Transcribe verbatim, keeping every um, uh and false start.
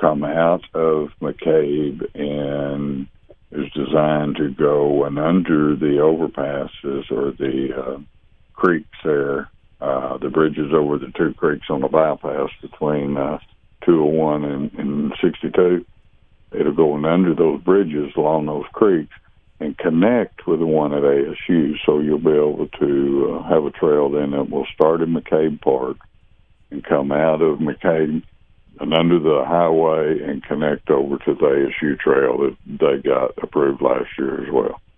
come out of McCabe and is designed to go and under the overpasses or the uh, creeks there, uh, the bridges over the two creeks on the bypass between uh, two oh one and, and sixty-two. It'll go in under those bridges along those creeks and connect with the one at A S U. So you'll be able to uh, have a trail then that will start in McCabe Park and come out of McCabe and under the highway and connect over to the A S U trail that they got approved last year as well.